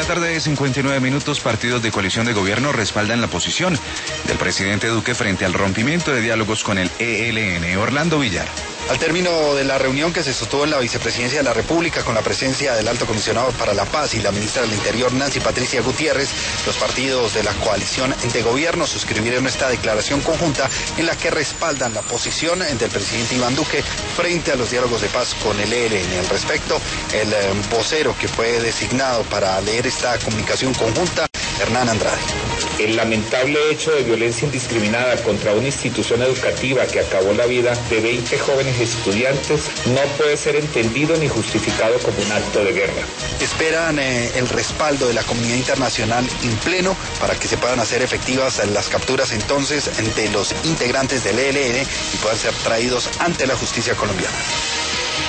tarde, 59 minutos. Partidos de coalición de gobierno respaldan la posición del presidente Duque frente al rompimiento de diálogos con el ELN. Orlando Villar. Al término de la reunión que se sostuvo en la Vicepresidencia de la República con la presencia del Alto Comisionado para la Paz y la Ministra del Interior, Nancy Patricia Gutiérrez, los partidos de la coalición de gobierno suscribieron esta declaración conjunta en la que respaldan la posición del presidente Iván Duque frente a los diálogos de paz con el ELN. Al respecto, el vocero que fue designado para leer esta comunicación conjunta, Hernán Andrade. El lamentable hecho de violencia indiscriminada contra una institución educativa que acabó la vida de 20 jóvenes estudiantes no puede ser entendido ni justificado como un acto de guerra. Esperan el respaldo de la comunidad internacional en pleno para que se puedan hacer efectivas las capturas entonces de los integrantes del ELN y puedan ser traídos ante la justicia colombiana.